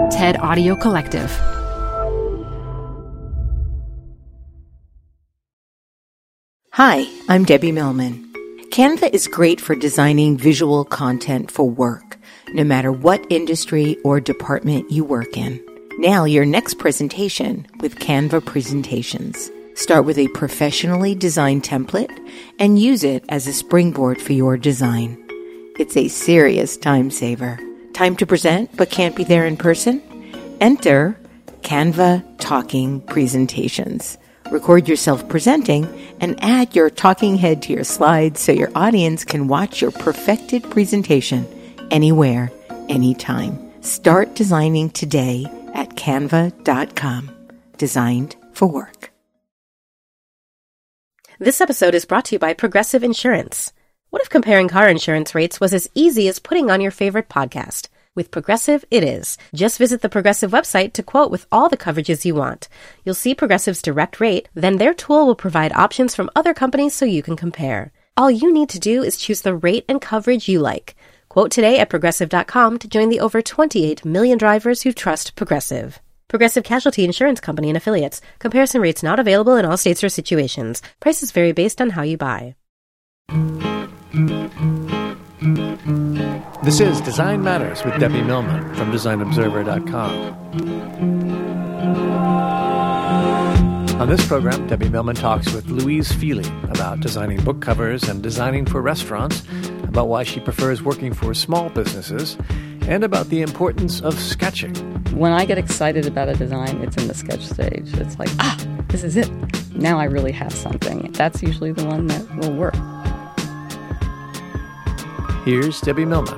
TED Audio Collective. Hi, I'm Debbie Millman. Canva is great for designing visual content for work, no matter what industry or department you work in. Nail your next presentation with Canva Presentations. Start with a professionally designed template and use it as a springboard for your design. It's a serious time saver. Time to present but can't be there in person? Enter Canva Talking Presentations. Record yourself presenting and add your talking head to your slides so your audience can watch your perfected presentation anywhere, anytime. Start designing today at canva.com. Designed for work. This episode is brought to you by Progressive Insurance. What if comparing car insurance rates was as easy as putting on your favorite podcast? With Progressive, it is. Just visit the Progressive website to quote with all the coverages you want. You'll see Progressive's direct rate, then their tool will provide options from other companies so you can compare. All you need to do is choose the rate and coverage you like. Quote today at Progressive.com to join the over 28 million drivers who trust Progressive. Progressive Casualty Insurance Company and Affiliates. Comparison rates not available in all states or situations. Prices vary based on how you buy. This is Design Matters with Debbie Millman from DesignObserver.com. On this program, Debbie Millman talks with Louise Feely about designing book covers and designing for restaurants, about why she prefers working for small businesses, and about the importance of sketching. When I get excited about a design, it's in the sketch stage. It's like, this is it. Now I really have something. That's usually the one that will work. Here's Debbie Millman.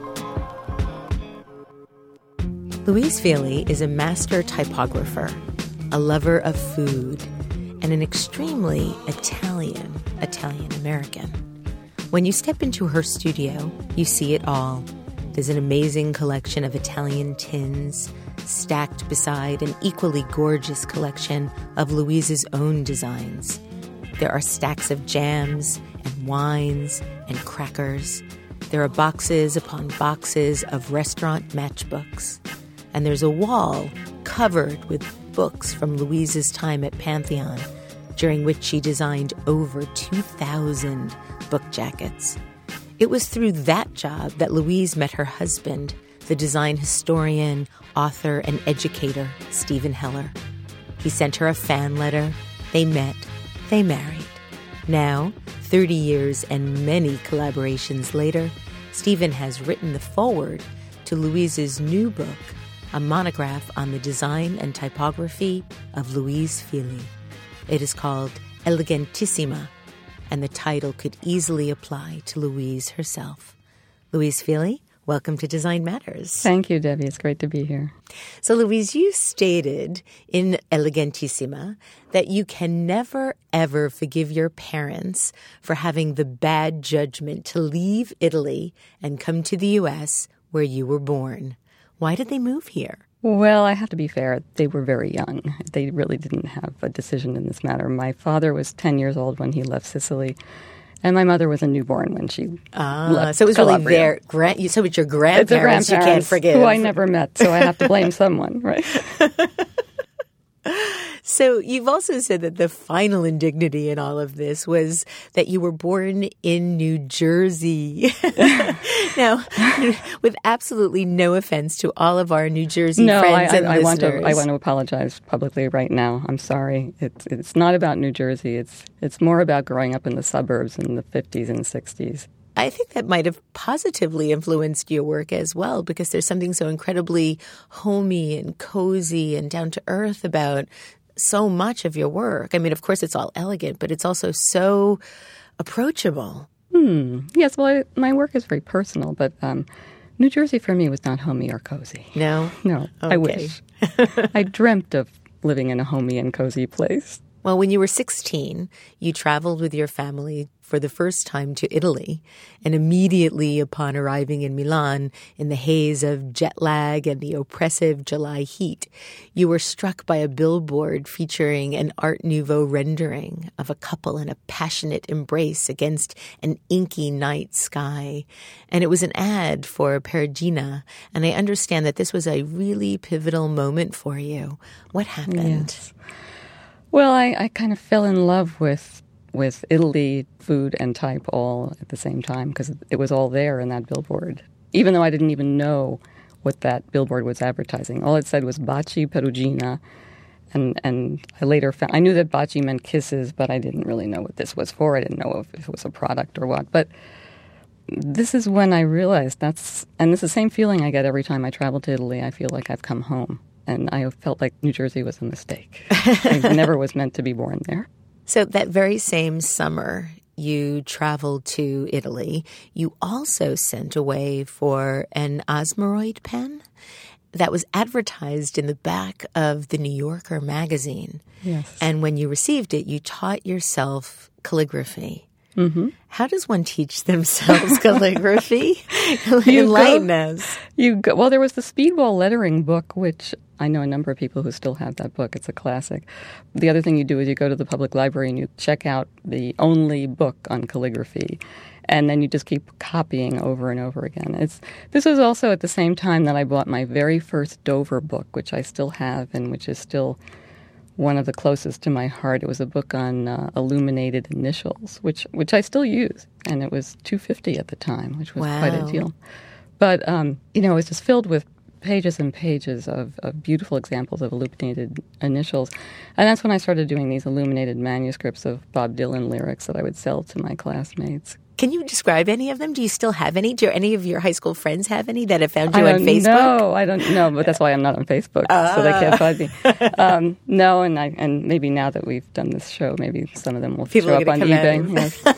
Louise Feely is a master typographer, a lover of food, and an extremely Italian-American. When you step into her studio, you see it all. There's an amazing collection of Italian tins stacked beside an equally gorgeous collection of Louise's own designs. There are stacks of jams and wines and crackers. There are boxes upon boxes of restaurant matchbooks. And there's a wall covered with books from Louise's time at Pantheon, during which she designed over 2,000 book jackets. It was through that job that Louise met her husband, the design historian, author, and educator, Stephen Heller. He sent her a fan letter. They met. They married. Now, 30 years and many collaborations later, Stephen has written the foreword to Louise's new book, a monograph on the design and typography of Louise Feely. It is called Elegantissima, and the title could easily apply to Louise herself. Louise Feely, welcome to Design Matters. Thank you, Debbie. It's great to be here. So, Louise, you stated in Elegantissima that you can never, ever forgive your parents for having the bad judgment to leave Italy and come to the U.S. where you were born. Why did they move here? Well, I have to be fair. They were very young. They really didn't have a decision in this matter. My father was 10 years old when he left Sicily, and my mother was a newborn when she left So it was Calabria. really so it's your grandparents you can't forgive. Who I never met, so I have to blame someone, right? So you've also said that the final indignity in all of this was that you were born in New Jersey. Now, with absolutely no offense to all of our New Jersey friends and listeners. I want to apologize publicly right now. I'm sorry. It's not about New Jersey. It's more about growing up in the suburbs in the 50s and 60s. I think that might have positively influenced your work as well, because there's something so incredibly homey and cozy and down to earth about so much of your work. I mean, of course, it's all elegant, but it's also so approachable. Yes, well, my work is very personal, but New Jersey for me was not homey or cozy. No? No, okay. I wish. I dreamt of living in a homey and cozy place. Well, when you were 16, you traveled with your family for the first time to Italy, and immediately upon arriving in Milan, in the haze of jet lag and the oppressive July heat, you were struck by a billboard featuring an Art Nouveau rendering of a couple in a passionate embrace against an inky night sky. And it was an ad for Perugina, and I understand that this was a really pivotal moment for you. What happened? Yes. Well, I kind of fell in love with Italy, food, and type all at the same time because it was all there in that billboard, even though I didn't even know what that billboard was advertising. All it said was Baci Perugina, and I later found, I knew that baci meant kisses, but I didn't really know what this was for. I didn't know if it was a product or what. But this is when I realized and it's the same feeling I get every time I travel to Italy. I feel like I've come home, and I felt like New Jersey was a mistake. I never was meant to be born there. So that very same summer, you traveled to Italy. You also sent away for an Osmeroid pen that was advertised in the back of the New Yorker magazine. Yes. And when you received it, you taught yourself calligraphy. Mm-hmm. How does one teach themselves calligraphy? Enlighten us. Well, there was the Speedwall lettering book, which I know a number of people who still have that book. It's a classic. The other thing you do is you go to the public library and you check out the only book on calligraphy, and then you just keep copying over and over again. This was also at the same time that I bought my very first Dover book, which I still have and which is still one of the closest to my heart. It was a book on illuminated initials, which I still use, and it was $2.50 at the time, which was quite a deal. But it was just filled with pages and pages of beautiful examples of illuminated initials, and that's when I started doing these illuminated manuscripts of Bob Dylan lyrics that I would sell to my classmates. Can you describe any of them? Do you still have any? Do any of your high school friends have any that have found you on Facebook? No, I don't know, but that's why I'm not on Facebook, so they can't find me. No, and maybe now that we've done this show, maybe some of them will show up on eBay.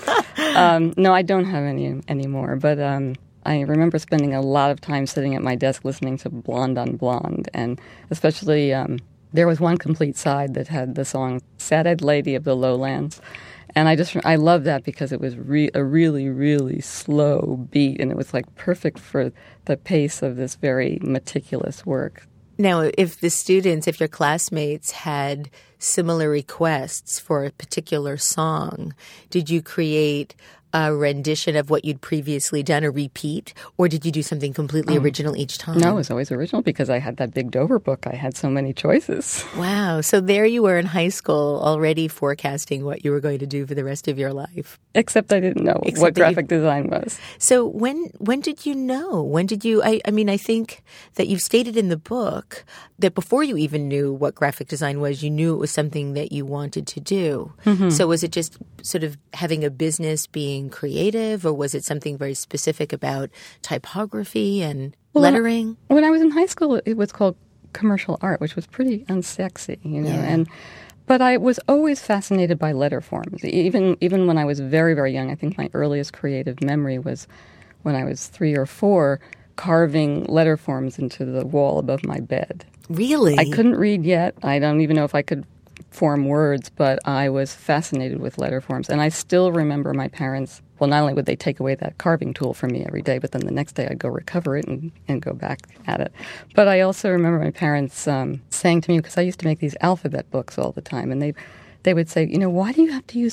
Yes. No, I don't have any anymore, but I remember spending a lot of time sitting at my desk listening to Blonde on Blonde, and especially there was one complete side that had the song Sad-Eyed Lady of the Lowlands. And I love that because it was a really, really slow beat, and it was like perfect for the pace of this very meticulous work. Now, if your classmates had similar requests for a particular song, did you create a rendition of what you'd previously done, a repeat, or did you do something completely original each time? No, it was always original because I had that big Dover book. I had so many choices. Wow. So there you were in high school already forecasting what you were going to do for the rest of your life. Except I didn't know what graphic design was. So when did you know? When did you, I think that you've stated in the book that before you even knew what graphic design was, you knew it was something that you wanted to do. Mm-hmm. So was it just sort of having a business, being creative, or was it something very specific about typography and lettering? When I was in high school, it was called commercial art, which was pretty unsexy, Yeah. But I was always fascinated by letter forms. Even when I was very, very young, I think my earliest creative memory was when I was 3 or 4, carving letter forms into the wall above my bed. Really? I couldn't read yet. I don't even know if I could form words, but I was fascinated with letter forms. And I still remember my parents, well, not only would they take away that carving tool from me every day, but then the next day I'd go recover it and go back at it. But I also remember my parents saying to me, because I used to make these alphabet books all the time, and they would say, why do you have to use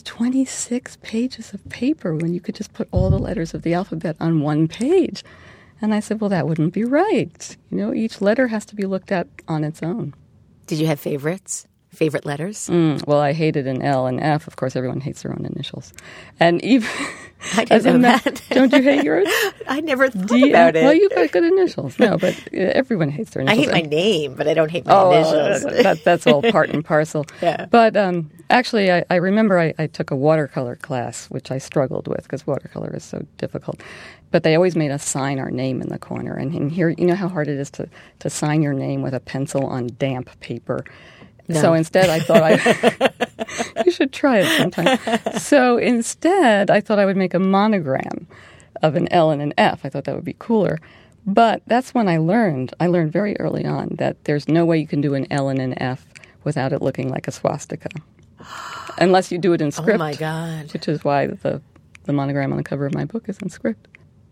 26 pages of paper when you could just put all the letters of the alphabet on one page? And I said, well, that wouldn't be right. Each letter has to be looked at on its own. Did you have favorites? Favorite letters? Well, I hated an L and F. Of course, everyone hates their own initials. And even I didn't know that. Don't you hate yours? I never thought about it. Well, you've got good initials. No, but everyone hates their initials. I hate my name, but I don't hate my initials. That's all part and parcel. Yeah. But actually, I remember I took a watercolor class, which I struggled with because watercolor is so difficult. But they always made us sign our name in the corner. And here, you know how hard it is to sign your name with a pencil on damp paper. No. So instead, I thought you should try it sometime. So instead, I thought I would make a monogram of an L and an F. I thought that would be cooler. But that's when I learned very early on that there's no way you can do an L and an F without it looking like a swastika. Unless you do it in script. Oh, my God. Which is why the the monogram on the cover of my book is in script.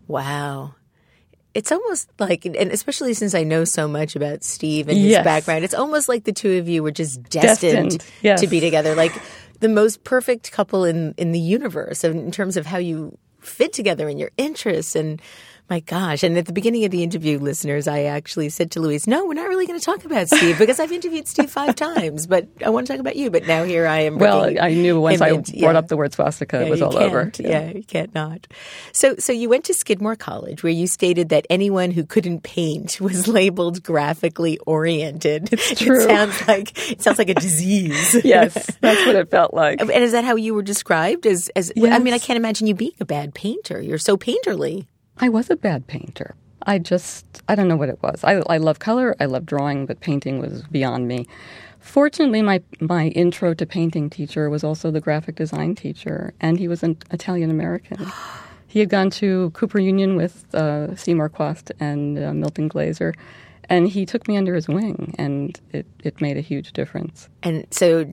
Wow. It's almost like, and especially since I know so much about Steve and his background, it's almost like the two of you were just destined to be together. Like the most perfect couple in the universe in terms of how you fit together and your interests. And my gosh. And at the beginning of the interview, listeners, I actually said to Louise, no, we're not really going to talk about Steve because I've interviewed Steve 5 times, but I want to talk about you. But now here I am. Well, I knew once I brought up the word swastika, it was all over. Yeah, you can't not. So you went to Skidmore College, where you stated that anyone who couldn't paint was labeled graphically oriented. It's true. It sounds like a disease. Yes, that's what it felt like. And is that how you were described? As yes. I mean, I can't imagine you being a bad painter. You're so painterly. I was a bad painter. I don't know what it was. I love color, I love drawing, but painting was beyond me. Fortunately, my intro to painting teacher was also the graphic design teacher, and he was an Italian-American. He had gone to Cooper Union with Seymour Quast and Milton Glaser, and he took me under his wing, and it made a huge difference. And so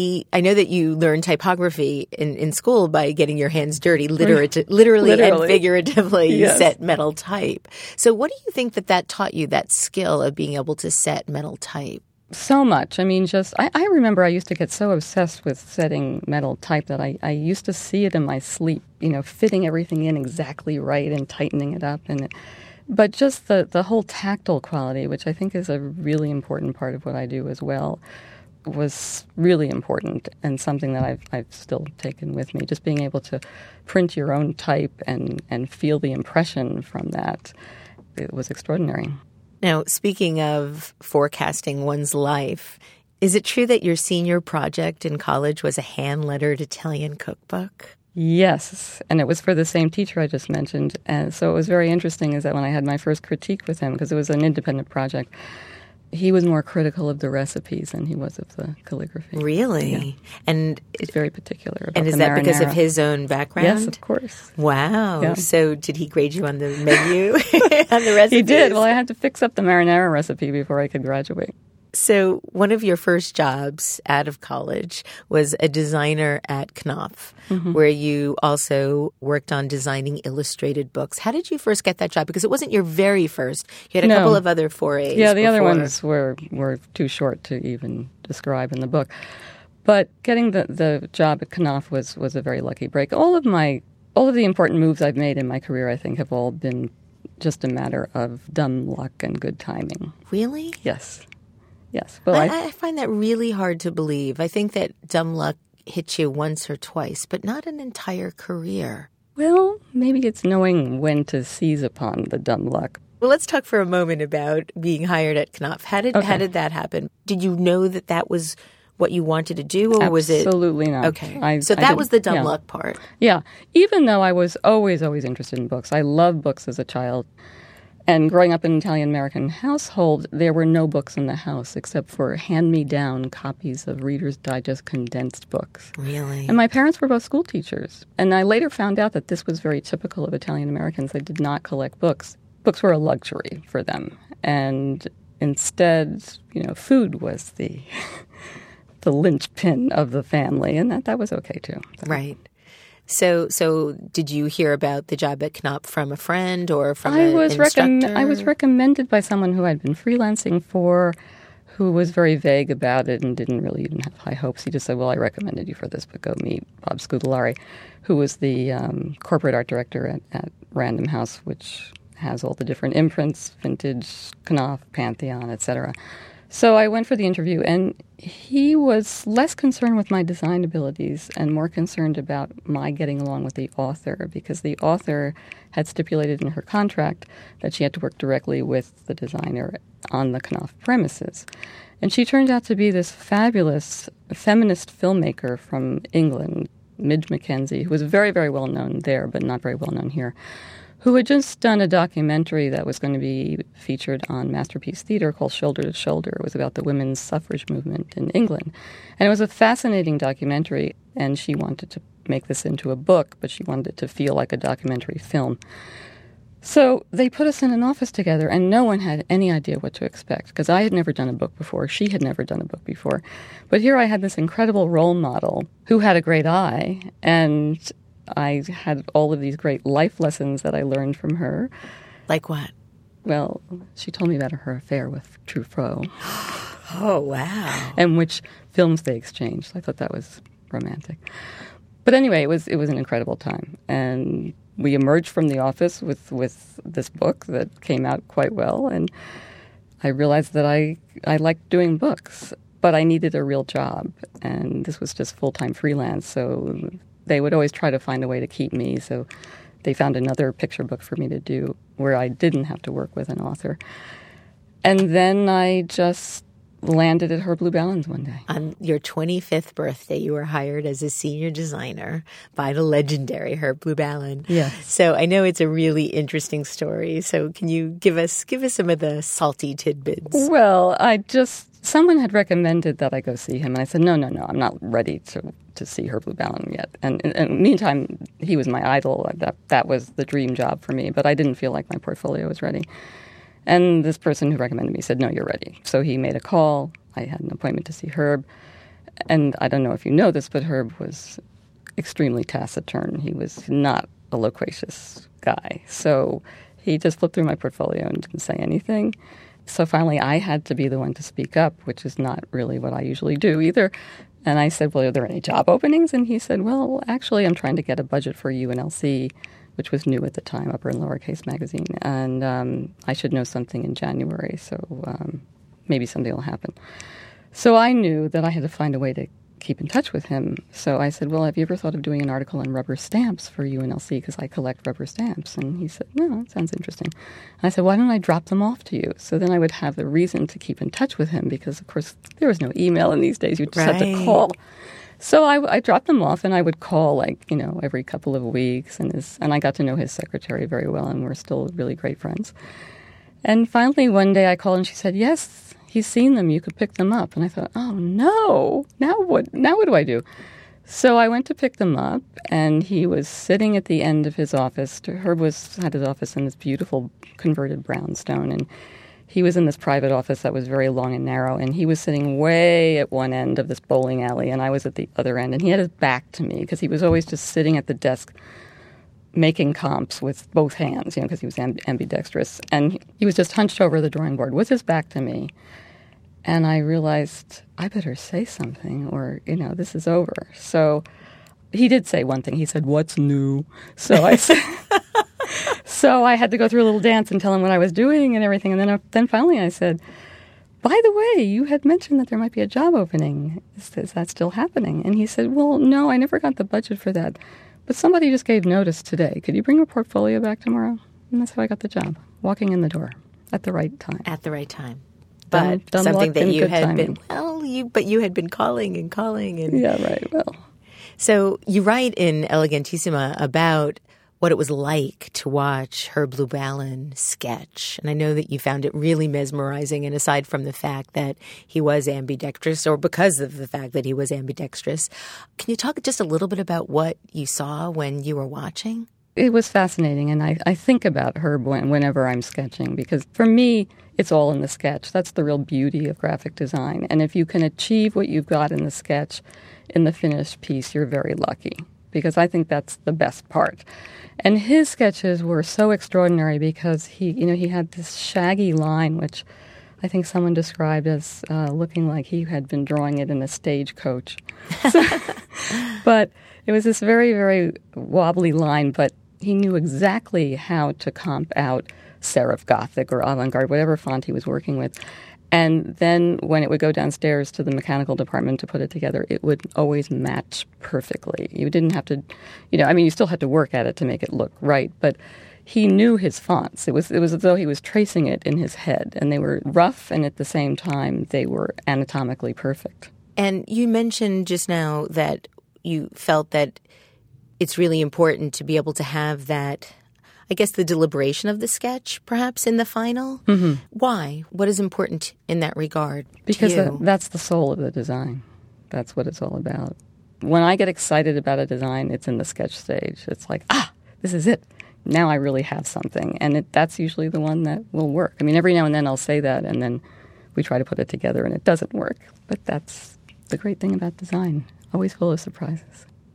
I know that you learned typography in school by getting your hands dirty, literally and figuratively. You set metal type. So what do you think that taught you, that skill of being able to set metal type? So much. I mean, I remember I used to get so obsessed with setting metal type that I used to see it in my sleep, fitting everything in exactly right and tightening it up. But just the whole tactile quality, which I think is a really important part of what I do as well, was really important and something that I've still taken with me. Just being able to print your own type and feel the impression from that, it was extraordinary. Now, speaking of forecasting one's life, is it true that your senior project in college was a hand-lettered Italian cookbook? Yes, and it was for the same teacher I just mentioned. And so it was very interesting is that when I had my first critique with him, because it was an independent project, he was more critical of the recipes than he was of the calligraphy. Really? Yeah. And he's very particular about and is the that marinara. Because of his own background? Yes, of course. Wow. Yeah. So did he grade you on the menu, on the recipes? He did. Well, I had to fix up the marinara recipe before I could graduate. So one of your first jobs out of college was a designer at Knopf, where you also worked on designing illustrated books. How did you first get that job? Because it wasn't your very first. You had a couple of other forays. Yeah, the other ones were too short to even describe in the book. But getting the job at Knopf was a very lucky break. All of the important moves I've made in my career, I think, have all been just a matter of dumb luck and good timing. Really? Yes. Yes. Well, I find that really hard to believe. I think that dumb luck hits you once or twice, but not an entire career. Well, maybe it's knowing when to seize upon the dumb luck. Well, let's talk for a moment about being hired at Knopf. How did that happen? Did you know that was what you wanted to do, or was it? Absolutely not. Okay. So that was the dumb luck part. Yeah. Even though I was always interested in books. I loved books as a child. And growing up in an Italian-American household, there were no books in the house except for hand-me-down copies of Reader's Digest condensed books. Really? And my parents were both school teachers. And I later found out that this was very typical of Italian-Americans. They did not collect books. Books were a luxury for them. And instead, food was the linchpin of the family. And that was okay, too. Right. So did you hear about the job at Knopf from a friend or from an instructor? I was recommended by someone who I'd been freelancing for, who was very vague about it and didn't really even have high hopes. He just said, well, I recommended you for this, but go meet Bob Scudolari, who was the corporate art director at Random House, which has all the different imprints, Vintage, Knopf, Pantheon, etc. So I went for the interview, and he was less concerned with my design abilities and more concerned about my getting along with the author, because the author had stipulated in her contract that she had to work directly with the designer on the Knopf premises. And she turned out to be this fabulous feminist filmmaker from England, Midge Mackenzie, who was very, very well known there, but not very well known here, who had just done a documentary that was going to be featured on Masterpiece Theater called Shoulder to Shoulder. It was about the women's suffrage movement in England. And it was a fascinating documentary, and she wanted to make this into a book, but she wanted it to feel like a documentary film. So they put us in an office together, and no one had any idea what to expect, because I had never done a book before. She had never done a book before. But here I had this incredible role model who had a great eye, and I had all of these great life lessons that I learned from her. Like what? Well, she told me about her affair with Truffaut. Oh, wow. And which films they exchanged. I thought that was romantic. But anyway, it was an incredible time. And we emerged from the office with this book that came out quite well. And I realized that I liked doing books, but I needed a real job. And this was just full-time freelance. So they would always try to find a way to keep me. So they found another picture book for me to do where I didn't have to work with an author. And then I just landed at Herb Lubalins one day. On your 25th birthday, you were hired as a senior designer by the legendary Herb Lubalin. Yes. So I know it's a really interesting story. So can you give us some of the salty tidbits? Well, someone had recommended that I go see him, and I said, no, I'm not ready to see Herb Lubalin yet. And in the meantime, he was my idol. That was the dream job for me, but I didn't feel like my portfolio was ready. And this person who recommended me said, no, you're ready. So he made a call. I had an appointment to see Herb. And I don't know if you know this, but Herb was extremely taciturn. He was not a loquacious guy. So he just flipped through my portfolio and didn't say anything. So finally I had to be the one to speak up, which is not really what I usually do either. And I said, well, are there any job openings? And he said, well, actually, I'm trying to get a budget for UNLC, which was new at the time, Upper and Lowercase magazine. And I should know something in January, so maybe something will happen. So I knew that I had to find a way to keep in touch with him. So I said, well, have you ever thought of doing an article on rubber stamps for UNLC? Because I collect rubber stamps. And he said, no, that sounds interesting. And I said, why don't I drop them off to you? So then I would have the reason to keep in touch with him because, of course, there was no email in these days. You just had to call. So I dropped them off, and I would call, every couple of weeks. And I got to know his secretary very well, and we're still really great friends. And finally, one day I called, and she said, yes, he's seen them. You could pick them up. And I thought, oh, no. Now what do I do? So I went to pick them up, and he was sitting at the end of his office. Herb had his office in this beautiful converted brownstone, and he was in this private office that was very long and narrow, and he was sitting way at one end of this bowling alley, and I was at the other end. And he had his back to me because he was always just sitting at the desk making comps with both hands, because he was ambidextrous. And he was just hunched over the drawing board with his back to me. And I realized, I better say something or, this is over. So he did say one thing. He said, what's new? So I said... So I had to go through a little dance and tell him what I was doing and everything. And then finally I said, by the way, you had mentioned that there might be a job opening. Is that still happening? And he said, well, no, I never got the budget for that. But somebody just gave notice today. Could you bring your portfolio back tomorrow? And that's how I got the job, walking in the door at the right time. At the right time. But something that you had been, but you had been calling and calling. And yeah, right, well. So you write in Elegantissima about what it was like to watch Herb Lubalin sketch. And I know that you found it really mesmerizing. And aside from the fact that he was ambidextrous, or because of the fact that he was ambidextrous, can you talk just a little bit about what you saw when you were watching? It was fascinating. And I think about Herb whenever I'm sketching, because for me, it's all in the sketch. That's the real beauty of graphic design. And if you can achieve what you've got in the sketch in the finished piece, you're very lucky, because I think that's the best part. And his sketches were so extraordinary because he had this shaggy line, which I think someone described as looking like he had been drawing it in a stagecoach. But it was this very, very wobbly line, but he knew exactly how to comp out serif Gothic or avant-garde, whatever font he was working with. And then when it would go downstairs to the mechanical department to put it together, it would always match perfectly. You didn't have to, you still had to work at it to make it look right, but he knew his fonts. It was as though he was tracing it in his head, and they were rough, and at the same time, they were anatomically perfect. And you mentioned just now that you felt that it's really important to be able to have that, I guess, the deliberation of the sketch, perhaps, in the final. Mm-hmm. Why? What is important in that regard? Because that's the soul of the design. That's what it's all about. When I get excited about a design, it's in the sketch stage. It's like, this is it. Now I really have something. And that's usually the one that will work. I mean, every now and then I'll say that, and then we try to put it together, and it doesn't work. But that's the great thing about design. Always full of surprises.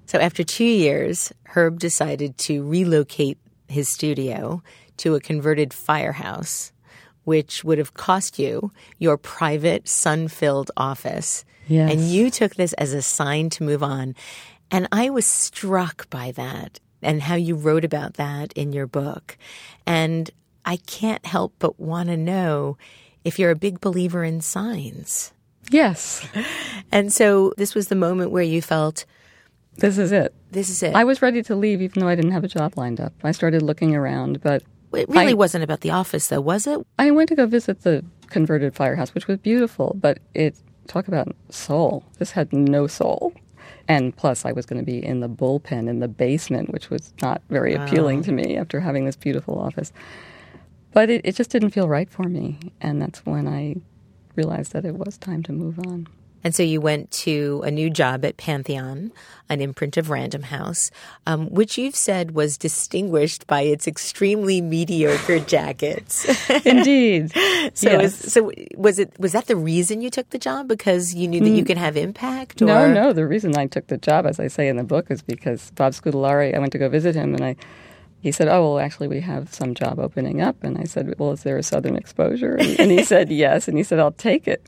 So after 2 years, Herb decided to relocate his studio to a converted firehouse, which would have cost you your private, sun-filled office. Yes. And you took this as a sign to move on. And I was struck by that and how you wrote about that in your book. And I can't help but want to know if you're a big believer in signs. Yes. And so this was the moment where you felt, this is it. This is it. I was ready to leave even though I didn't have a job lined up. I started looking around, but It really wasn't about the office, though, was it? I went to go visit the converted firehouse, which was beautiful, but talk about soul. This had no soul. And plus, I was going to be in the bullpen in the basement, which was not very appealing to me after having this beautiful office. But it just didn't feel right for me, and that's when I realized that it was time to move on. And so you went to a new job at Pantheon, an imprint of Random House, which you've said was distinguished by its extremely mediocre jackets. Indeed. So, yes. was that the reason you took the job? Because you knew that you could have impact? Or? No. The reason I took the job, as I say in the book, is because Bob Scudellari, I went to go visit him, and he said, oh, well, actually, we have some job opening up. And I said, well, is there a Southern exposure? And he said, yes. And he said, I'll take it.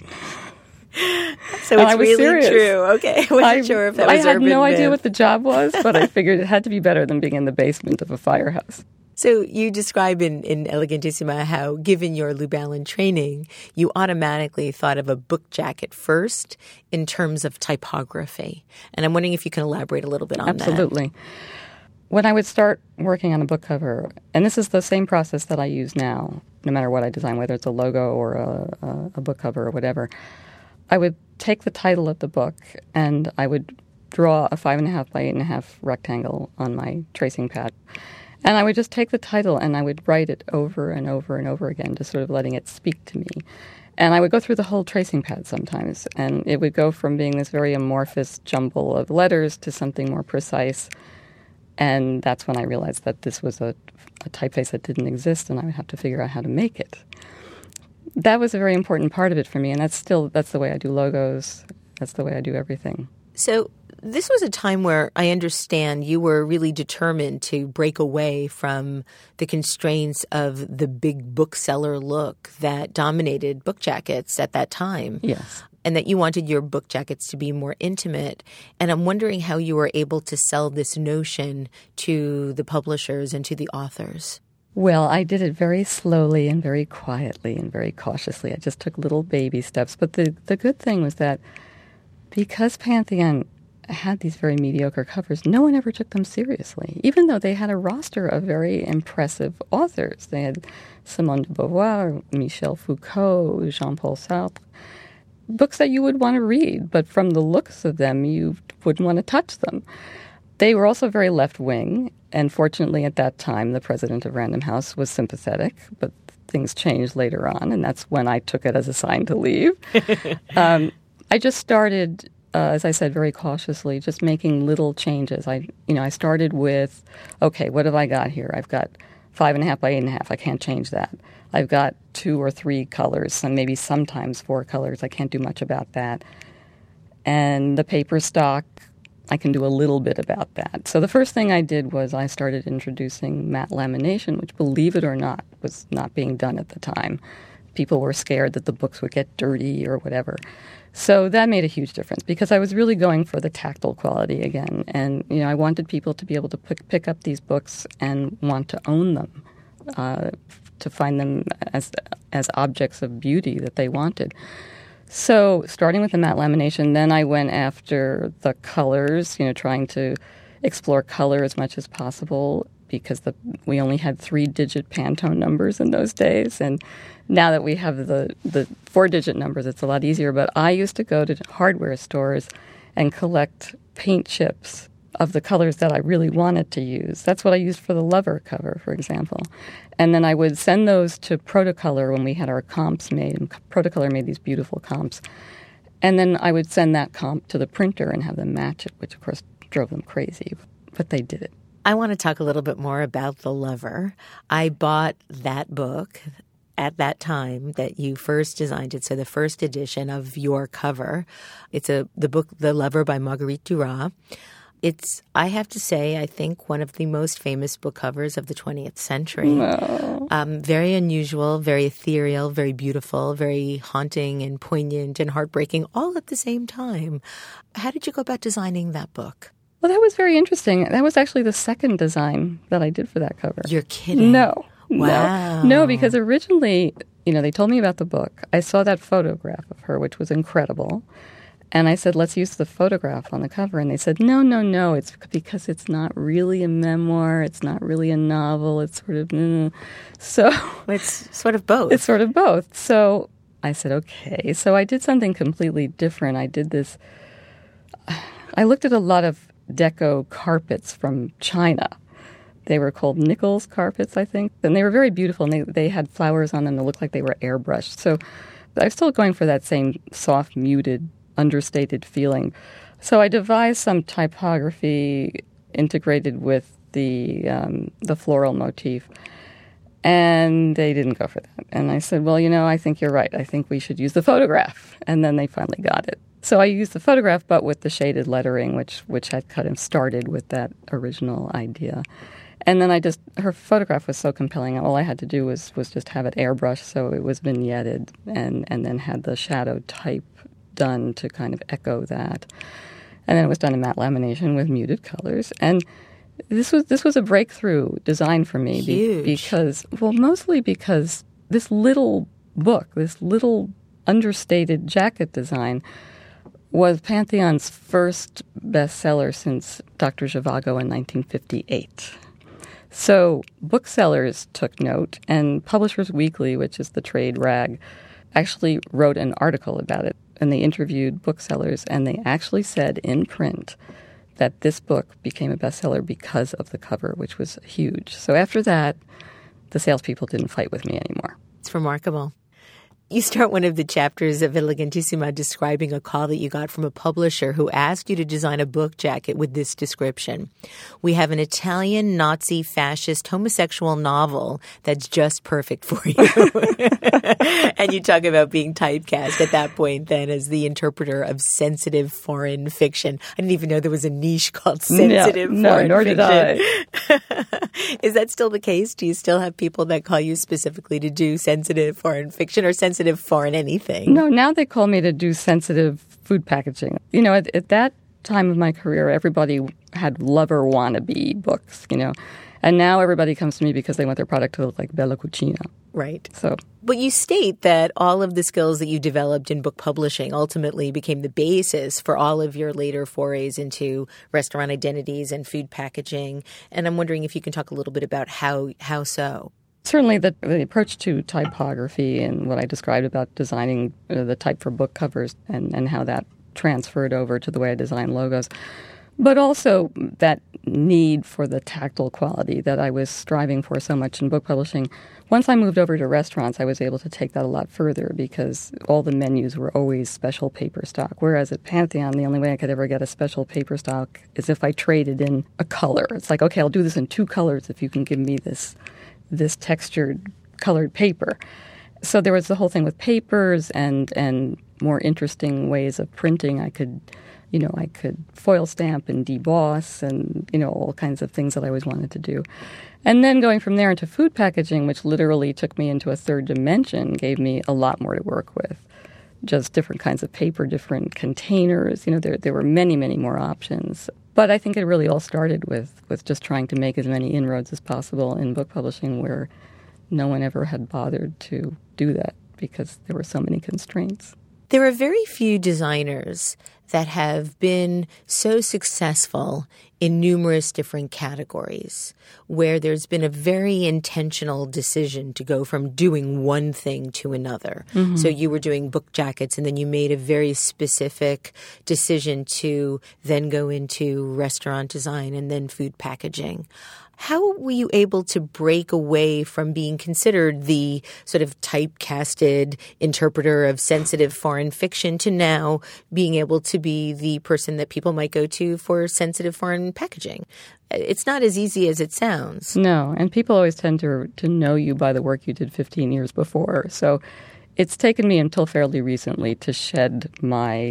So it's really serious. true. Okay. I wasn't sure if that was I had urban no idea myth. what the job was, but I figured it had to be better than being in the basement of a firehouse. So you describe in Elegantissima how, given your Lubalin training, you automatically thought of a book jacket first in terms of typography. And I'm wondering if you can elaborate a little bit on that. Absolutely. When I would start working on a book cover, and this is the same process that I use now, no matter what I design, whether it's a logo or a book cover or whatever, I would take the title of the book and I would draw a 5.5 by 8.5 rectangle on my tracing pad. And I would just take the title and I would write it over and over and over again, just sort of letting it speak to me. And I would go through the whole tracing pad sometimes, and it would go from being this very amorphous jumble of letters to something more precise. And that's when I realized that this was a typeface that didn't exist, and I would have to figure out how to make it. That was a very important part of it for me, and that's the way I do logos. That's the way I do everything. So this was a time where I understand you were really determined to break away from the constraints of the big bookseller look that dominated book jackets at that time. Yes. And that you wanted your book jackets to be more intimate. And I'm wondering how you were able to sell this notion to the publishers and to the authors. Well, I did it very slowly and very quietly and very cautiously. I just took little baby steps. But the good thing was that because Pantheon had these very mediocre covers, no one ever took them seriously, even though they had a roster of very impressive authors. They had Simone de Beauvoir, Michel Foucault, Jean-Paul Sartre, books that you would want to read, but from the looks of them, you wouldn't want to touch them. They were also very left-wing, and fortunately at that time, the president of Random House was sympathetic, but things changed later on, and that's when I took it as a sign to leave. I just started, as I said, very cautiously, just making little changes. I started with, okay, what have I got here? I've got 5.5 by 8.5. I can't change that. I've got 2 or 3 colors, and maybe sometimes 4 colors. I can't do much about that. And the paper stock, I can do a little bit about that. So the first thing I did was I started introducing matte lamination, which, believe it or not, was not being done at the time. People were scared that the books would get dirty or whatever. So that made a huge difference because I was really going for the tactile quality again. And, I wanted people to be able to pick up these books and want to own them, to find them as objects of beauty that they wanted. So starting with the matte lamination, then I went after the colors, trying to explore color as much as possible because we only had 3-digit Pantone numbers in those days. And now that we have the 4-digit numbers, it's a lot easier. But I used to go to hardware stores and collect paint chips of the colors that I really wanted to use. That's what I used for the Lover cover, for example. And then I would send those to Protocolor when we had our comps made. And Protocolor made these beautiful comps. And then I would send that comp to the printer and have them match it, which, of course, drove them crazy. But they did it. I want to talk a little bit more about The Lover. I bought that book at that time that you first designed it, so the first edition of your cover. It's the book The Lover by Marguerite Duras. It's, I have to say, I think one of the most famous book covers of the 20th century. No. Very unusual, very ethereal, very beautiful, very haunting and poignant and heartbreaking all at the same time. How did you go about designing that book? Well, that was very interesting. That was actually the second design that I did for that cover. You're kidding. No. Wow. No, because originally, they told me about the book. I saw that photograph of her, which was incredible. And I said, let's use the photograph on the cover. And they said, no, it's because it's not really a memoir. It's not really a novel. It's sort of, So It's sort of both. It's sort of both. So I said, okay. So I did something completely different. I did this. I looked at a lot of deco carpets from China. They were called Nichols carpets, I think. And they were very beautiful. And they had flowers on them that looked like they were airbrushed. So I was still going for that same soft, muted, understated feeling. So I devised some typography integrated with the floral motif. And they didn't go for that. And I said, well, I think you're right. I think we should use the photograph. And then they finally got it. So I used the photograph, but with the shaded lettering, which had kind of started with that original idea. And then her photograph was so compelling. All I had to do was just have it airbrushed, so it was vignetted, and then had the shadow type done to kind of echo that. And then it was done in matte lamination with muted colors. And this was a breakthrough design for me. Huge. Mostly because this little book, this little understated jacket design was Pantheon's first bestseller since Dr. Zhivago in 1958. So booksellers took note, and Publishers Weekly, which is the trade rag, actually wrote an article about it. And they interviewed booksellers, and they actually said in print that this book became a bestseller because of the cover, which was huge. So after that, the salespeople didn't fight with me anymore. It's remarkable. You start one of the chapters of Elegantissima describing a call that you got from a publisher who asked you to design a book jacket with this description. We have an Italian Nazi fascist homosexual novel that's just perfect for you. And you talk about being typecast at that point then as the interpreter of sensitive foreign fiction. I didn't even know there was a niche called sensitive foreign fiction. Nor did I. Is that still the case? Do you still have people that call you specifically to do sensitive foreign fiction or sensitive foreign anything? No, now they call me to do sensitive food packaging. At that time of my career, everybody had lover wannabe books, And now everybody comes to me because they want their product to look like Bella Cucina. Right. So, but you state that all of the skills that you developed in book publishing ultimately became the basis for all of your later forays into restaurant identities and food packaging. And I'm wondering if you can talk a little bit about how so. Certainly the approach to typography and what I described about designing the type for book covers and how that transferred over to the way I design logos. But also that need for the tactile quality that I was striving for so much in book publishing. Once I moved over to restaurants, I was able to take that a lot further because all the menus were always special paper stock. Whereas at Pantheon, the only way I could ever get a special paper stock is if I traded in a color. It's like, okay, I'll do this in 2 colors if you can give me this textured colored paper. So there was the whole thing with papers and more interesting ways of printing. I could foil stamp and deboss and, all kinds of things that I always wanted to do. And then going from there into food packaging, which literally took me into a third dimension, gave me a lot more to work with. Just different kinds of paper, different containers. There were many, many more options. But I think it really all started with just trying to make as many inroads as possible in book publishing where no one ever had bothered to do that because there were so many constraints. There are very few designers that have been so successful in numerous different categories where there's been a very intentional decision to go from doing one thing to another. Mm-hmm. So you were doing book jackets and then you made a very specific decision to then go into restaurant design and then food packaging. How were you able to break away from being considered the sort of typecasted interpreter of sensitive foreign fiction to now being able to be the person that people might go to for sensitive foreign packaging? It's not as easy as it sounds. No, and people always tend to know you by the work you did 15 years before. So it's taken me until fairly recently to shed my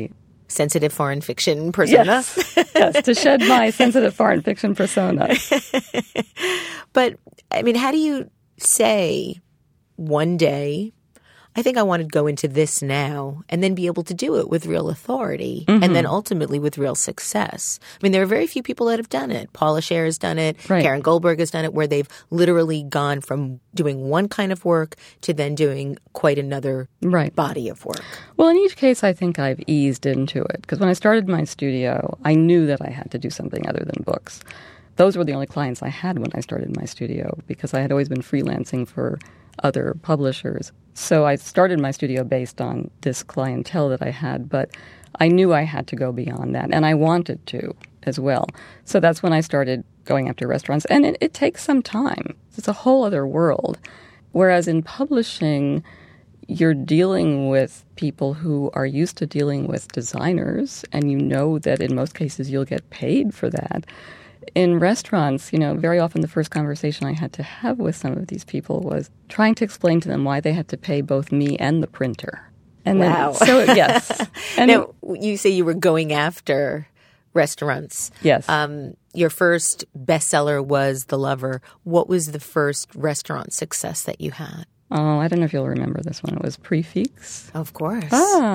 sensitive foreign fiction persona. Yes, to shed my sensitive foreign fiction persona. But, I mean, how do you say one day, I think I want to go into this now, and then be able to do it with real authority and then ultimately with real success? I mean, there are very few people that have done it. Paula Scher has done it. Right. Karen Goldberg has done it, where they've literally gone from doing one kind of work to then doing quite another body of work. Well, in each case, I think I've eased into it. Because when I started my studio, I knew that I had to do something other than books. Those were the only clients I had when I started my studio, because I had always been freelancing for other publishers. So I started my studio based on this clientele that I had, but I knew I had to go beyond that, and I wanted to as well. So that's when I started going after restaurants, and it takes some time. It's a whole other world. Whereas in publishing, you're dealing with people who are used to dealing with designers, and you know that in most cases you'll get paid for that. In restaurants, very often the first conversation I had to have with some of these people was trying to explain to them why they had to pay both me and the printer. And wow. Yes. And now, you say you were going after restaurants. Yes. Your first bestseller was The Lover. What was the first restaurant success that you had? Oh, I don't know if you'll remember this one. It was Prix Fixe. Of course.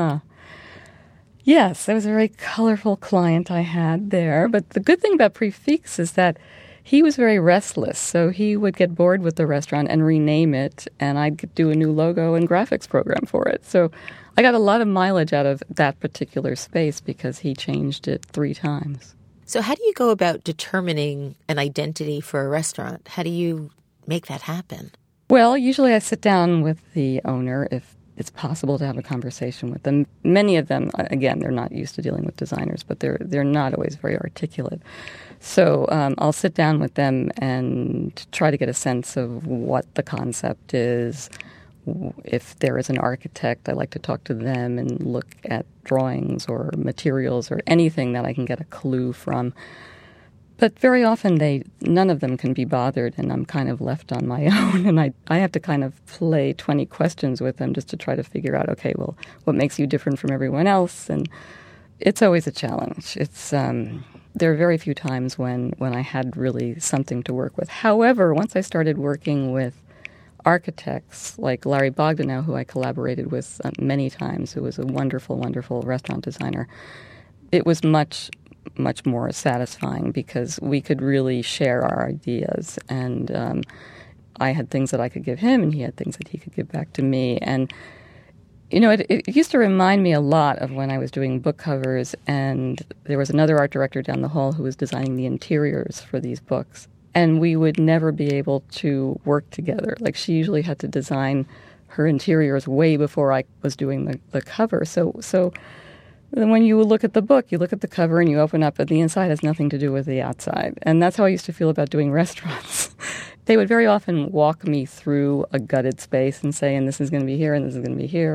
Yes, it was a very colorful client I had there. But the good thing about Prix Fixe is that he was very restless. So he would get bored with the restaurant and rename it, and I'd do a new logo and graphics program for it. So I got a lot of mileage out of that particular space because he changed it 3 times. So how do you go about determining an identity for a restaurant? How do you make that happen? Well, usually I sit down with the owner if it's possible to have a conversation with them. Many of them, again, they're not used to dealing with designers, but they're not always very articulate. So I'll sit down with them and try to get a sense of what the concept is. If there is an architect, I like to talk to them and look at drawings or materials or anything that I can get a clue from. But very often none of them can be bothered, and I'm kind of left on my own, and I have to kind of play 20 questions with them just to try to figure out, okay, well, what makes you different from everyone else? And it's always a challenge. There are very few times when I had really something to work with. However, once I started working with architects like Larry Bogdanow, who I collaborated with many times, who was a wonderful, wonderful restaurant designer, it was much more satisfying because we could really share our ideas. And I had things that I could give him, and he had things that he could give back to me. And, it used to remind me a lot of when I was doing book covers, and there was another art director down the hall who was designing the interiors for these books. And we would never be able to work together. Like, she usually had to design her interiors way before I was doing the cover. So when you look at the book, you look at the cover and you open up, and the inside has nothing to do with the outside. And that's how I used to feel about doing restaurants. They would very often walk me through a gutted space and say, and this is going to be here, and this is going to be here,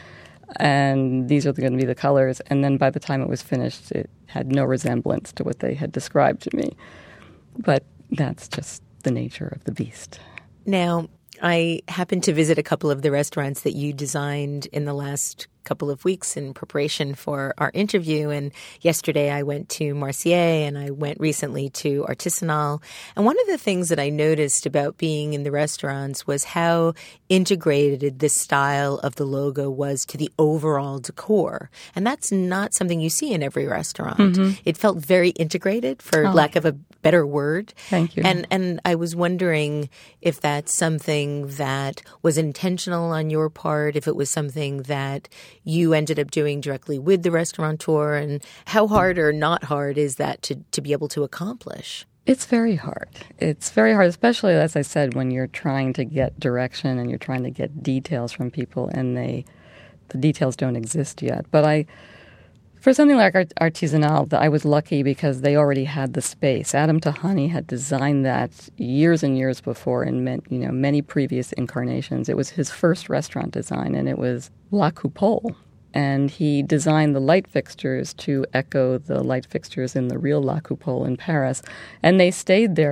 and these are going to be the colors. And then by the time it was finished, it had no resemblance to what they had described to me. But that's just the nature of the beast. Now, I happened to visit a couple of the restaurants that you designed in the last couple of weeks in preparation for our interview. And yesterday I went to Marcier, and I went recently to Artisanal. And one of the things that I noticed about being in the restaurants was how integrated the style of the logo was to the overall decor. And that's not something you see in every restaurant. Mm-hmm. It felt very integrated, for lack of a better word. Thank you. And I was wondering if that's something that was intentional on your part, if it was something that you ended up doing directly with the restaurateur, and how hard or not hard is that to be able to accomplish? It's very hard. It's very hard, especially, as I said, when you're trying to get direction and you're trying to get details from people, and the details don't exist yet. But for something like Artisanal, I was lucky because they already had the space. Adam Tahani had designed that years and years before in many previous incarnations. It was his first restaurant design, and it was La Coupole. And he designed the light fixtures to echo the light fixtures in the real La Coupole in Paris. And they stayed there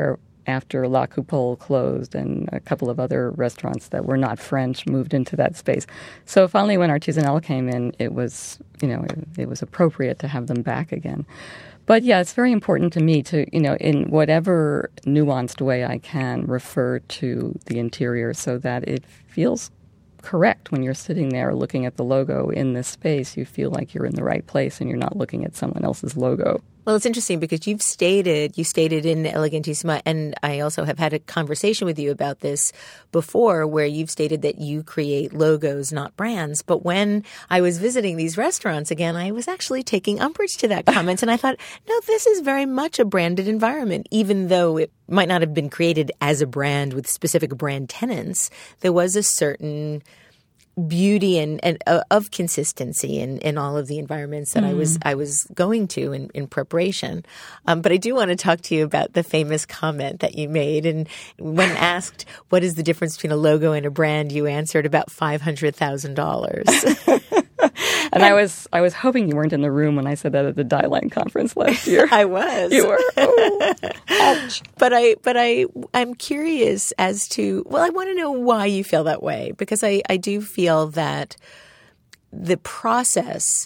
after La Coupole closed and a couple of other restaurants that were not French moved into that space. So finally when Artisanal came in, it was, it was appropriate to have them back again. But yeah, it's very important to me to, in whatever nuanced way I can, refer to the interior so that it feels correct when you're sitting there looking at the logo in this space. You feel like you're in the right place and you're not looking at someone else's logo. Well, it's interesting because you stated in Elegantissima, and I also have had a conversation with you about this before, where you've stated that you create logos, not brands. But when I was visiting these restaurants again, I was actually taking umbrage to that comment. And I thought, no, this is very much a branded environment, even though it might not have been created as a brand with specific brand tenants. There was a certain beauty and of consistency in all of the environments that I was going to in preparation. But I do want to talk to you about the famous comment that you made. And when asked what is the difference between a logo and a brand, you answered about $500,000. And I was hoping you weren't in the room when I said that at the Die-Line conference last year. I was. You were. Oh, ouch. But I'm curious as to, I want to know why you feel that way, because I do feel that the process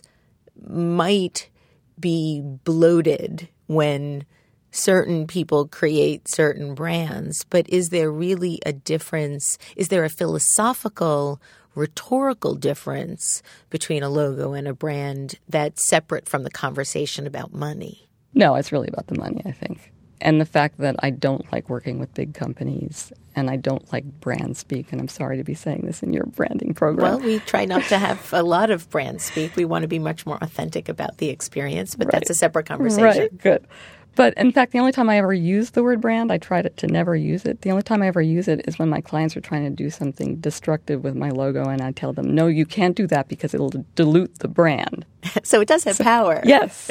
might be bloated when certain people create certain brands. But is there really a difference? Is there a philosophical, rhetorical difference between a logo and a brand that's separate from the conversation about money? No, it's really about the money, I think. And the fact that I don't like working with big companies and I don't like brand speak. And I'm sorry to be saying this in your branding program. Well, we try not to have a lot of brand speak. We want to be much more authentic about the experience, but That's a separate conversation. Right, good. But in fact, the only time I ever use the word brand, I try to never use it. The only time I ever use it is when my clients are trying to do something destructive with my logo, and I tell them, no, you can't do that because it'll dilute the brand. So it does have power. Yes.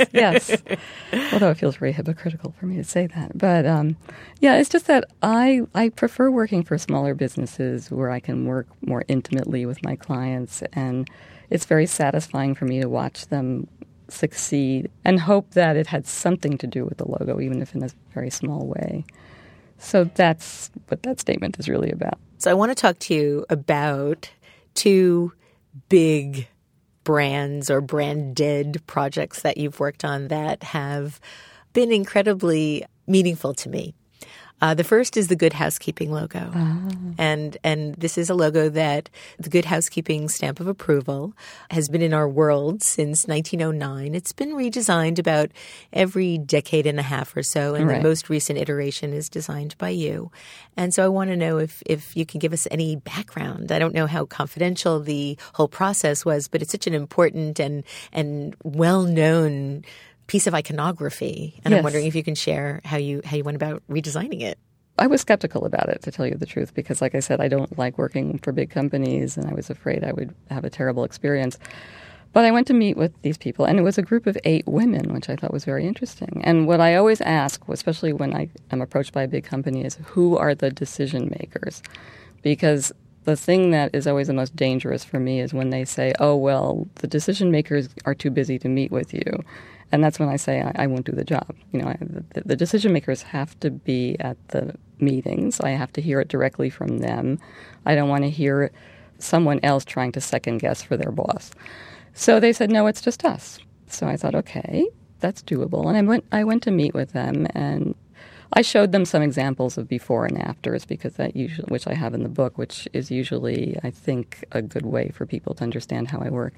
Although it feels very hypocritical for me to say that. But it's just that I prefer working for smaller businesses where I can work more intimately with my clients, and it's very satisfying for me to watch them succeed and hope that it had something to do with the logo, even if in a very small way. So that's what that statement is really about. So I want to talk to you about two big brands or branded projects that you've worked on that have been incredibly meaningful to me. The first is the Good Housekeeping logo. And this is a logo that the Good Housekeeping stamp of approval has been in our world since 1909. It's been redesigned about every decade and a half or so, and the most recent iteration is designed by you. And so I want to know if you can give us any background. I don't know how confidential the whole process was, but it's such an important and well-known piece of iconography, and yes. I'm wondering if you can share how you went about redesigning it. I was skeptical about it, to tell you the truth, because like I said, I don't like working for big companies, and I was afraid I would have a terrible experience. But I went to meet with these people, and it was a group of 8 women, which I thought was very interesting. And what I always ask, especially when I am approached by a big company, is who are the decision makers? Because the thing that is always the most dangerous for me is when they say, oh, well, the decision makers are too busy to meet with you. And that's when I say I won't do the job. The decision makers have to be at the meetings. I have to hear it directly from them. I don't want to hear someone else trying to second guess for their boss. So they said, no, it's just us. So I thought, okay, that's doable. And I went to meet with them, and I showed them some examples of before and afters, because that usually, which I have in the book, which is usually, I think, a good way for people to understand how I work.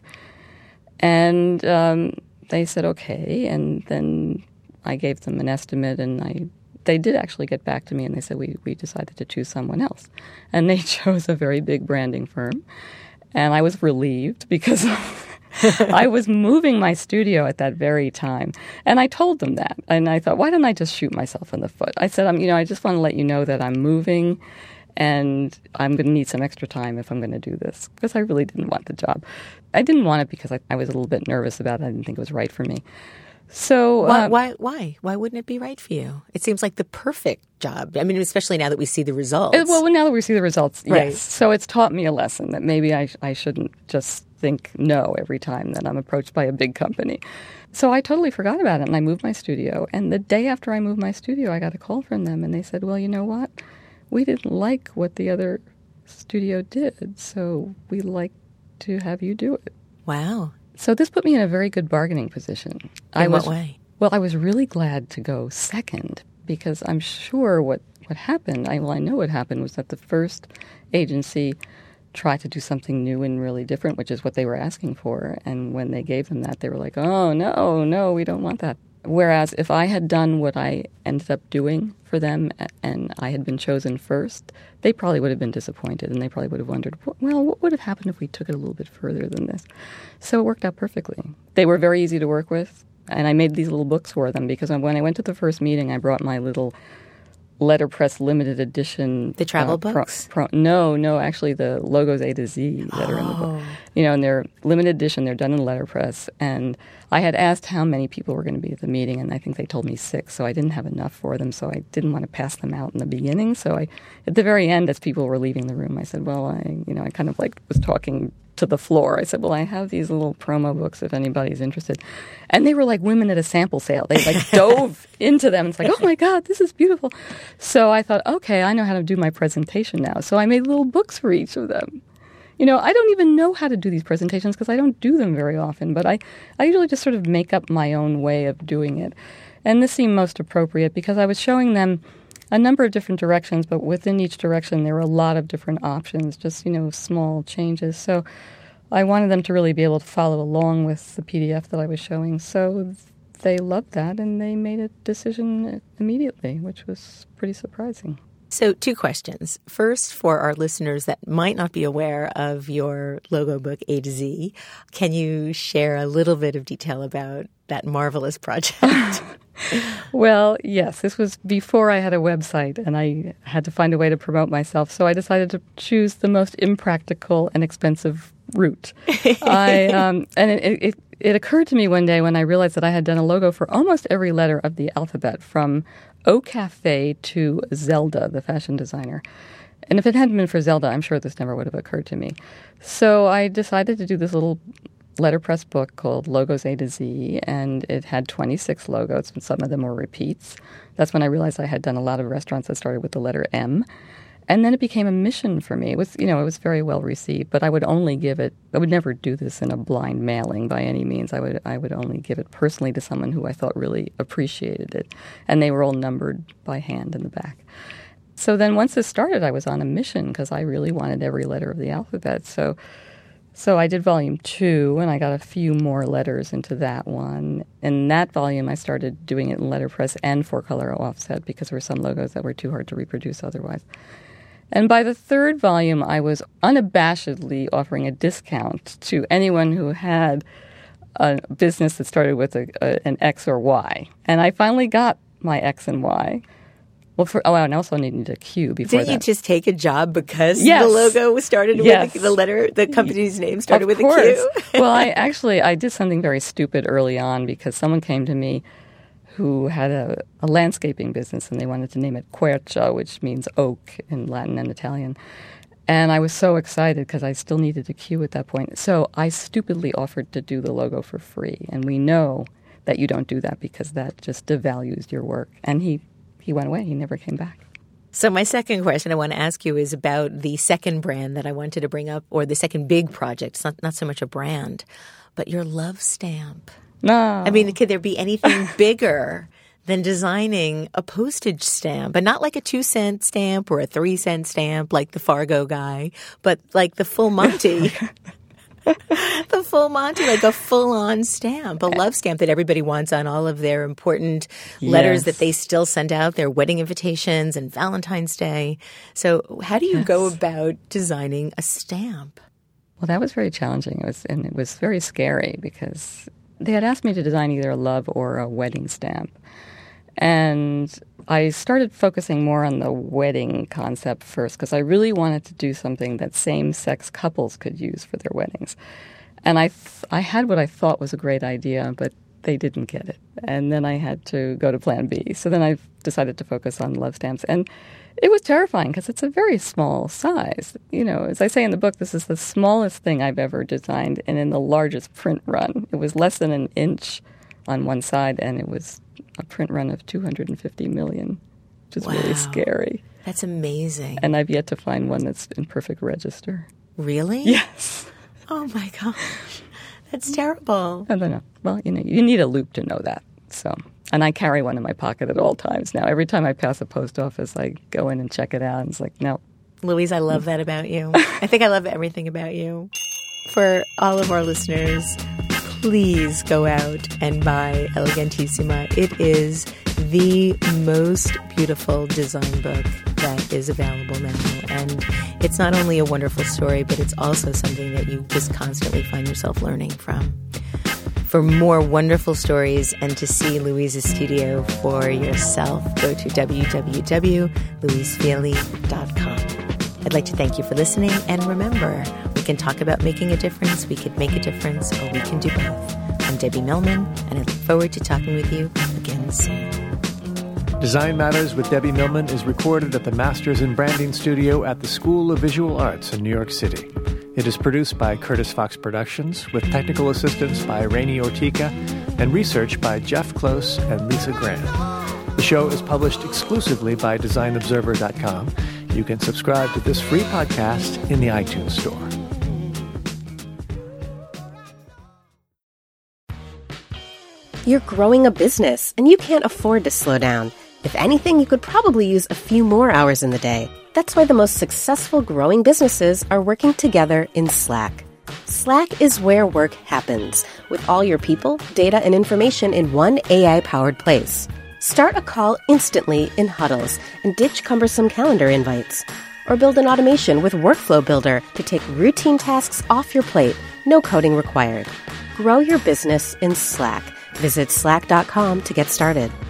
And they said, okay, and then I gave them an estimate, and they did actually get back to me, and they said, we decided to choose someone else. And they chose a very big branding firm, and I was relieved because I was moving my studio at that very time. And I told them that, and I thought, why don't I just shoot myself in the foot? I said, I just want to let you know that I'm moving, and I'm going to need some extra time if I'm going to do this, because I really didn't want the job. I didn't want it because I was a little bit nervous about it. I didn't think it was right for me. So why wouldn't it be right for you? It seems like the perfect job. I mean, especially now that we see the results. Well, now that we see the results, right. Yes. So it's taught me a lesson that maybe I shouldn't just think no every time that I'm approached by a big company. So I totally forgot about it, and I moved my studio. And the day after I moved my studio, I got a call from them, and they said, well, you know what? We didn't like what the other studio did, so we'd like to have you do it. Wow. So this put me in a very good bargaining position. In what way? Well, I was really glad to go second, because I'm sure what happened, I know what happened, was that the first agency tried to do something new and really different, which is what they were asking for. And when they gave them that, they were like, oh, no, we don't want that. Whereas if I had done what I ended up doing for them and I had been chosen first, they probably would have been disappointed, and they probably would have wondered, well, what would have happened if we took it a little bit further than this? So it worked out perfectly. They were very easy to work with, and I made these little books for them because when I went to the first meeting, I brought my little letterpress limited edition. The travel books? No, actually the logos A to Z that are in the book. And they're limited edition, they're done in letterpress. And I had asked how many people were going to be at the meeting, and I think they told me 6, so I didn't have enough for them, so I didn't want to pass them out in the beginning. So at the very end, as people were leaving the room, I said, well, I kind of like was talking to the floor. I said, well, I have these little promo books if anybody's interested. And they were like women at a sample sale. They like dove into them. It's like, oh my God, this is beautiful. So I thought, okay, I know how to do my presentation now. So I made little books for each of them. I don't even know how to do these presentations because I don't do them very often, but I usually just sort of make up my own way of doing it. And this seemed most appropriate because I was showing them a number of different directions, but within each direction there were a lot of different options, just, small changes. So I wanted them to really be able to follow along with the PDF that I was showing. So they loved that, and they made a decision immediately, which was pretty surprising. So 2 questions. First, for our listeners that might not be aware of your logo book, A to Z, can you share a little bit of detail about that marvelous project? Well, yes, this was before I had a website, and I had to find a way to promote myself. So I decided to choose the most impractical and expensive route. It occurred to me one day when I realized that I had done a logo for almost every letter of the alphabet, from Au Cafe to Zelda, the fashion designer. And if it hadn't been for Zelda, I'm sure this never would have occurred to me. So I decided to do this little letterpress book called Logos A to Z, and it had 26 logos, and some of them were repeats. That's when I realized I had done a lot of restaurants that started with the letter M. And then it became a mission for me. It was, it was very well received, but I would never do this in a blind mailing by any means. I would only give it personally to someone who I thought really appreciated it. And they were all numbered by hand in the back. So then once this started, I was on a mission because I really wanted every letter of the alphabet. So I did volume 2, and I got a few more letters into that one. In that volume, I started doing it in letterpress and 4-color offset because there were some logos that were too hard to reproduce otherwise. And by the 3rd volume, I was unabashedly offering a discount to anyone who had a business that started with an X or Y. And I finally got my X and Y. Well, and I also needed a Q before that. Didn't you just take a job because the logo was started with the letter, the company's name started with a Q? Well, I did something very stupid early on because someone came to me who had a landscaping business, and they wanted to name it Quercia, which means oak in Latin and Italian. And I was so excited because I still needed a Q at that point. So I stupidly offered to do the logo for free. And we know that you don't do that because that just devalues your work. And he went away. He never came back. So my second question I want to ask you is about the second brand that I wanted to bring up, or the second big project. It's not so much a brand, but your love stamp. No. I mean, could there be anything bigger than designing a postage stamp? And not like a 2-cent stamp or a 3-cent stamp like the Fargo guy, but like the full Monty. The full Monty, like a full-on stamp, a love stamp that everybody wants on all of their important letters that they still send out, their wedding invitations and Valentine's Day. So how do you go about designing a stamp? Well, that was very challenging. It was very scary because they had asked me to design either a love or a wedding stamp. And I started focusing more on the wedding concept first because I really wanted to do something that same-sex couples could use for their weddings. And I had what I thought was a great idea, but they didn't get it. And then I had to go to plan B. So then I decided to focus on love stamps. And it was terrifying because it's a very small size. You know, as I say in the book, this is the smallest thing I've ever designed and in the largest print run. It was less than an inch on one side, and it was a print run of 250 million, which is really scary. That's amazing. And I've yet to find one that's in perfect register. Really? Yes. Oh, my gosh. That's terrible. I don't know. Well, you know, you need a loop to know that. So, and I carry one in my pocket at all times now. Every time I pass a post office, I go in and check it out. And it's like, no. Louise, I love that about you. I think I love everything about you. For all of our listeners, please go out and buy Elegantissima. It is the most beautiful design book that is available now. And it's not only a wonderful story, but it's also something that you just constantly find yourself learning from. For more wonderful stories and to see Louise's studio for yourself, go to www.louisefeely.com. I'd like to thank you for listening, and remember, we can talk about making a difference, we could make a difference, or we can do both. I'm Debbie Millman, and I look forward to talking with you again soon. Design Matters with Debbie Millman is recorded at the Masters in Branding Studio at the School of Visual Arts in New York City. It is produced by Curtis Fox Productions with technical assistance by Rainey Ortica and research by Jeff Close and Lisa Graham. The show is published exclusively by DesignObserver.com. You can subscribe to this free podcast in the iTunes Store. You're growing a business, and you can't afford to slow down. If anything, you could probably use a few more hours in the day. That's why the most successful growing businesses are working together in Slack. Slack is where work happens, with all your people, data, and information in one AI-powered place. Start a call instantly in huddles and ditch cumbersome calendar invites. Or build an automation with Workflow Builder to take routine tasks off your plate, no coding required. Grow your business in Slack. Visit slack.com to get started.